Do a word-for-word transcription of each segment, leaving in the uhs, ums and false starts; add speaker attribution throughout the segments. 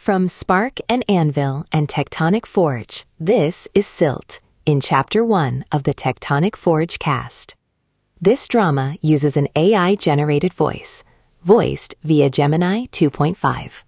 Speaker 1: From Spark and Anvil and Tectonic Forge, this is Silt, in Chapter one of the Tectonic Forge cast. This drama uses an A I-generated voice, voiced via Gemini two point five.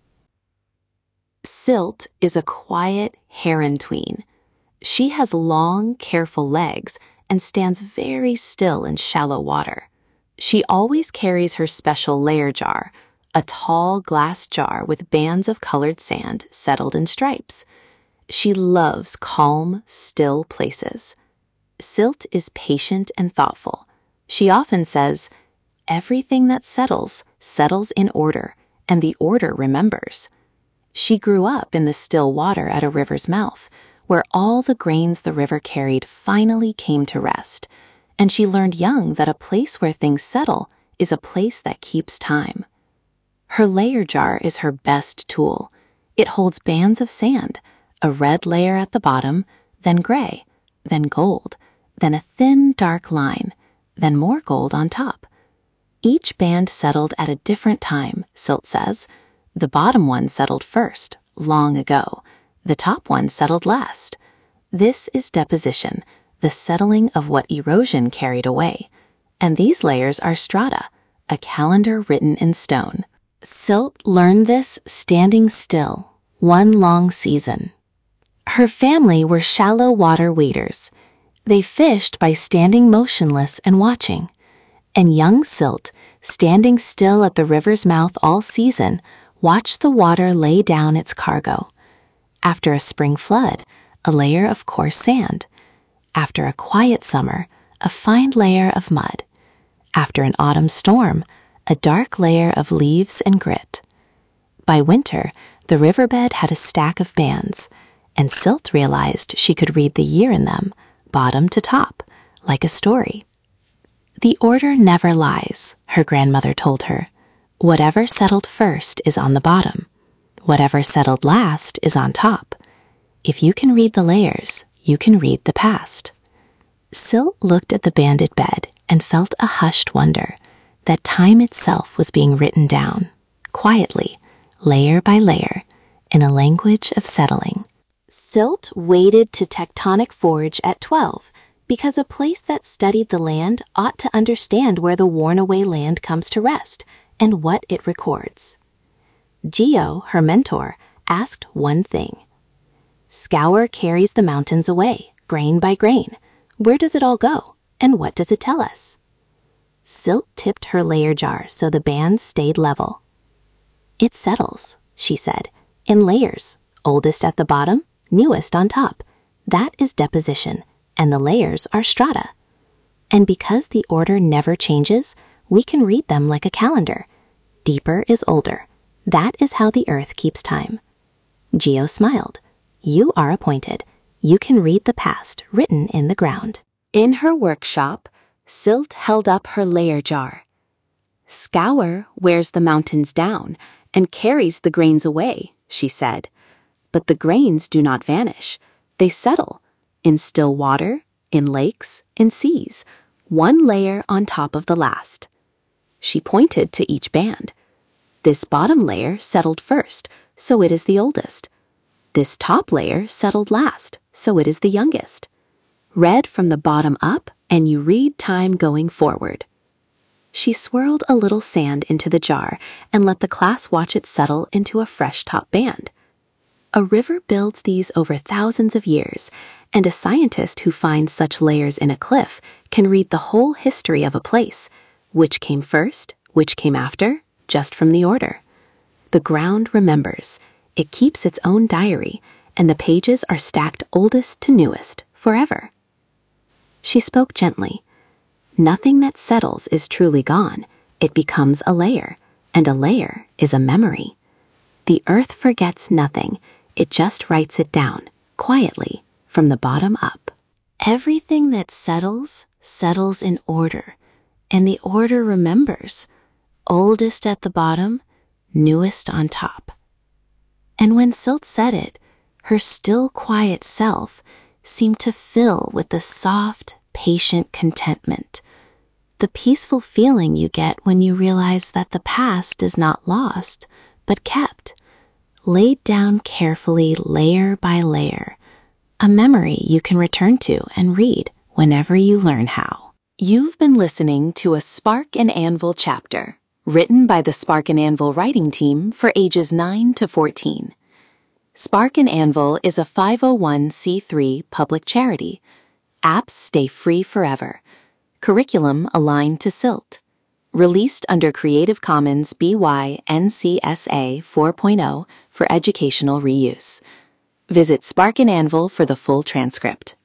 Speaker 2: Silt is a quiet heron tween. She has long, careful legs and stands very still in shallow water. She always carries her special layer jar, a tall glass jar with bands of colored sand settled in stripes. She loves calm, still places. Silt is patient and thoughtful. She often says, "Everything that settles, settles in order, and the order remembers." She grew up in the still water at a river's mouth, where all the grains the river carried finally came to rest, and she learned young that a place where things settle is a place that keeps time. Her layer jar is her best tool. It holds bands of sand, a red layer at the bottom, then gray, then gold, then a thin, dark line, then more gold on top. Each band settled at a different time, Silt says. The bottom one settled first, long ago. The top one settled last. This is deposition, the settling of what erosion carried away. And these layers are strata, a calendar written in stone. Silt learned this standing still, one long season. Her family were shallow water waders. They fished by standing motionless and watching. And young Silt, standing still at the river's mouth all season, watched the water lay down its cargo. After a spring flood, a layer of coarse sand. After a quiet summer, a fine layer of mud. After an autumn storm, a dark layer of leaves and grit. By winter, the riverbed had a stack of bands, and Silt realized she could read the year in them, bottom to top, like a story. The order never lies, her grandmother told her. Whatever settled first is on the bottom. Whatever settled last is on top. If you can read the layers, you can read the past. Silt looked at the banded bed and felt a hushed wonder that time itself was being written down, quietly, layer by layer, in a language of settling. Silt waded to Tectonic Forge at twelve, because a place that studied the land ought to understand where the worn-away land comes to rest and what it records. Geo, her mentor, asked one thing. Scour carries the mountains away, grain by grain. Where does it all go, and what does it tell us? Silt tipped her layer jar so the bands stayed level. It settles, she said, in layers, oldest at the bottom, newest on top. That is deposition, and the layers are strata. And because the order never changes, we can read them like a calendar. Deeper is older. That is how the earth keeps time. Geo smiled. You are appointed. You can read the past written in the ground. In her workshop, Silt held up her layer jar. Scour wears the mountains down and carries the grains away, she said. But the grains do not vanish. They settle, in still water, in lakes, in seas, one layer on top of the last. She pointed to each band. This bottom layer settled first, so it is the oldest. This top layer settled last, so it is the youngest. Read from the bottom up, and you read time going forward. She swirled a little sand into the jar and let the class watch it settle into a fresh top band. A river builds these over thousands of years, and a scientist who finds such layers in a cliff can read the whole history of a place, which came first, which came after, just from the order. The ground remembers. It keeps its own diary, and the pages are stacked oldest to newest, forever. She spoke gently. Nothing that settles is truly gone. It becomes a layer, and a layer is a memory. The earth forgets nothing. It just writes it down, quietly, from the bottom up. Everything that settles, settles in order, and the order remembers. Oldest at the bottom, newest on top. And when Silt said it, her still quiet self seemed to fill with the soft, patient contentment, the peaceful feeling you get when you realize that the past is not lost, but kept, laid down carefully layer by layer, a memory you can return to and read whenever you learn how. You've been listening to a Spark and Anvil chapter, written by the Spark and Anvil writing team for ages nine to fourteen. Spark and Anvil is a five oh one c three public charity. Apps stay free forever. Curriculum aligned to SILT. Released under Creative Commons B Y N C S A four point oh for educational reuse. Visit Spark and Anvil for the full transcript.